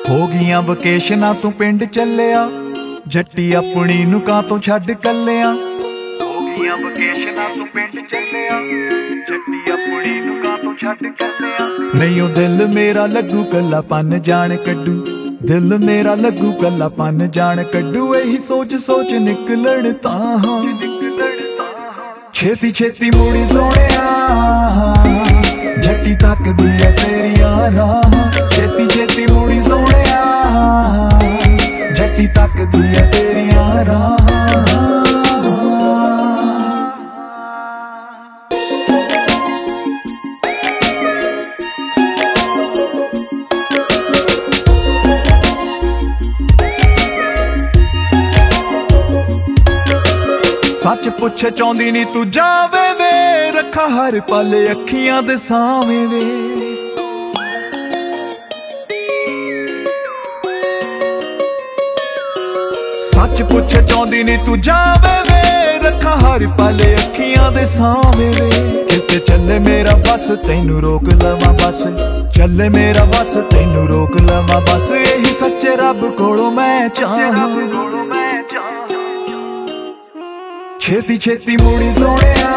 ਹੋ ਗਈਆਂ ਵਕੇਸ਼ਨਾਂ ਤੂੰ ਪਿੰਡ ਚੱਲਿਆ, ਜੱਟੀ ਆਪਣੀ ਨੂੰ ਕਾਂ ਤੋਂ ਛੱਡ ਕੱਲਿਆ। ਹੋ ਗਈਆਂ ਵਕੇਸ਼ਨਾਂ ਤੂੰ ਪਿੰਡ ਚੱਲਿਆ, ਜੱਟੀ ਆਪਣੀ ਨੂੰ ਕਾਂ ਤੋਂ ਛੱਡ ਕੱਲਿਆ। ਨਹੀਂ ਉਹ ਦਿਲ ਮੇਰਾ ਲੱਗੂ ਕੱਲਾਪਨ ਜਾਣ ਕੱਢੂ, ਦਿਲ ਮੇਰਾ ਲੱਗੂ ਕੱਲਾਪਨ ਜਾਣ ਕੱਢੂ। ਇਹੀ ਸੋਚ ਸੋਚ ਨਿਕਲਣ ਤਾਂ ਛੇਤੀ ਛੇਤੀ ਮੂੜੀ ਸੋਹਣਿਆ, ਜੱਟੀ ਤੱਕਦੀ ਐ ਤੇਰੀਆਂ ਰਾਹਾਂ। ਛੇਤੀ ਛੇਤੀ ਮੂੜੀ ਸੋਹਣਿਆ, ਜੱਟੀ ਤੱਕਦੀ ਐ ਤੇਰੀਆਂ ਰਾਹਾਂ। ਸੱਚ ਪੁੱਛ ਚਾਹੁੰਦੀ ਨੀ ਤੂੰ ਜਾਵੇ ਵੇ, ਰੱਖਾਂ ਹਰ ਪਲ ਅੱਖੀਆਂ ਦੇ ਸਾਹਵੇਂ ਵੇ। ਸੱਚ ਪੁੱਛ ਚਾਹੁੰਦੀ ਨੀ ਤੂੰ ਜਾਵੇ ਵੇ, ਰੱਖਾਂ ਹਰ ਪਲ ਅੱਖੀਆਂ ਦੇ ਸਾਹਵੇਂ ਵੇ। ਕਿਤੇ ਚੱਲੇ ਮੇਰਾ ਬਸ ਤੈਨੂੰ ਰੋਕ ਲਵਾਂ ਬਸ, ਚੱਲੇ ਮੇਰਾ ਬਸ ਤੈਨੂੰ ਰੋਕ ਲਵਾਂ ਬਸ। ਇਹੀ ਸੱਚੇ ਰੱਬ ਕੋਲੋਂ ਮੈਂ ਚਾਹਾਂ, ਛੇਤੀ ਛੇਤੀ ਮੂੜੀ ਸੋਹਣਿਆ,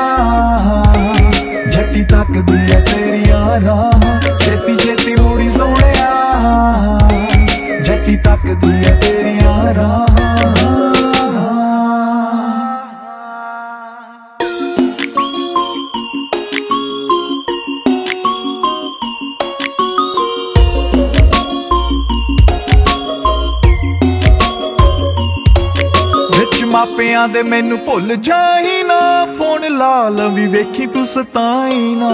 ਜੱਟੀ ਤੱਕਦੀ ਐ ਤੇਰੀਆਂ ਰਾਹਾਂ। ਛੇਤੀ ਛੇਤੀ ਮੂੜੀ ਸੋਹਣਿਆ, ਜੱਟੀ ਤੱਕਦੀ ਐ ਤੇਰੀਆਂ ਰਾਹਾਂ। ਮਾਪਿਆਂ ਦੇ ਮੈਨੂੰ ਭੁੱਲ ਜਾਈ ਨਾ, ਫੋਨ ਲਾ ਲਵੀਂ ਵੇਖੀ ਤੂੰ ਸਤਾਈ ਨਾ।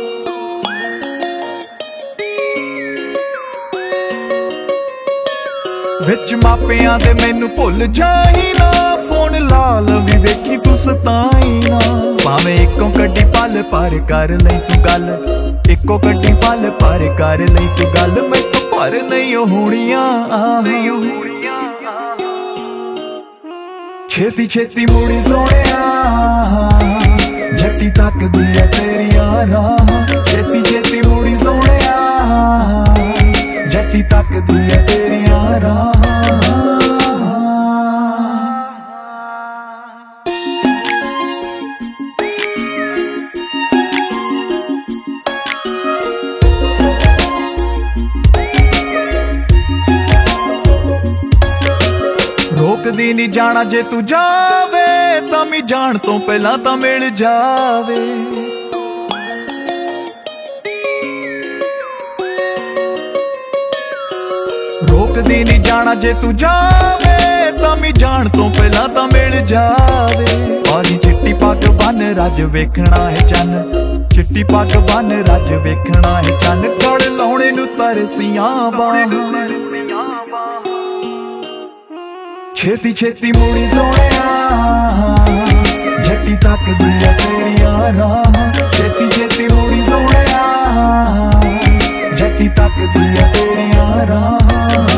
ਵਿੱਚ ਮਾਪਿਆਂ ਦੇ ਮੈਨੂੰ ਭੁੱਲ ਜਾਈ ਨਾ, ਫੋਨ ਲਾ ਲਵੀਂ ਵੇਖੀ ਤੂੰ ਸਤਾਈ ਨਾ। ਭਾਵੇਂ ਇੱਕੋ ਕੱਢੀ ਪਲ ਪਰ ਕਰ ਲਈ ਤੂੰ ਗੱਲ, ਇੱਕੋ ਕੱਢੀ ਪਲ ਪਰ ਕਰ ਲਈ ਤੂੰ ਗੱਲ। ਮੈਥੋਂ ਪਰ ਨਹੀਂ ਹੋਣੀਆਂ ਛੇਤੀ ਛੇਤੀ ਮੂੜੀ ਸੋਹਣਿਆ, ਜੱਟੀ ਤੱਕਦੀ ਐ ਤੇਰੀਆਂ ਰਾਹਾਂ। ਛੇਤੀ ਛੇਤੀ ਮੂੜੀ ਸੋਹਣਿਆ, ਜੱਟੀ ਤੱਕਦੀ ਐ ਤੇਰੀਆਂ ਰਾਹਾਂ। ਰੋਕਦੀ ਨੀ ਜਾਣਾ ਜੇ ਤੂੰ ਜਾਵੇ, ਤਾਂ ਵੀ ਜਾਣ ਤੋਂ ਪਹਿਲਾਂ ਤਾਂ ਮਿਲ ਜਾਵੇ। ਰੋਕਦੀ ਨੀ ਜਾਣਾ ਜੇ ਤੂੰ ਜਾਵੇ, ਤਾਂ ਵੀ ਜਾਣ ਤੋਂ ਪਹਿਲਾਂ ਤਾਂ ਮਿਲ ਜਾਵੇ। ਔਰੀ ਚਿੱਟੀ ਪੱਗ ਬੰਨ ਰੱਜ ਵੇਖਣਾ ਹੈ ਚੰਨ, ਚਿੱਟੀ ਪੱਗ ਬੰਨ ਰੱਜ ਵੇਖਣਾ ਹੈ ਚੰਨ। ਗੜ ਲਾਉਣੇ ਨੂੰ ਤਰਸੀਆਂ ਬਾਹਾਂ, ਛੇਤੀ ਛੇਤੀ ਮੂੜੀ ਸੋਹਣਿਆ, ਜੱਟੀ ਤੱਕਦੀ ਐ ਤੇਰੀਆਂ ਰਾਹਾਂ। ਛੇਤੀ ਛੇਤੀ ਮੂੜੀ ਸੋਹਣਿਆ, ਜੱਟੀ ਤੱਕਦੀ ਐ ਤੇਰੀਆਂ ਰਾਹਾਂ।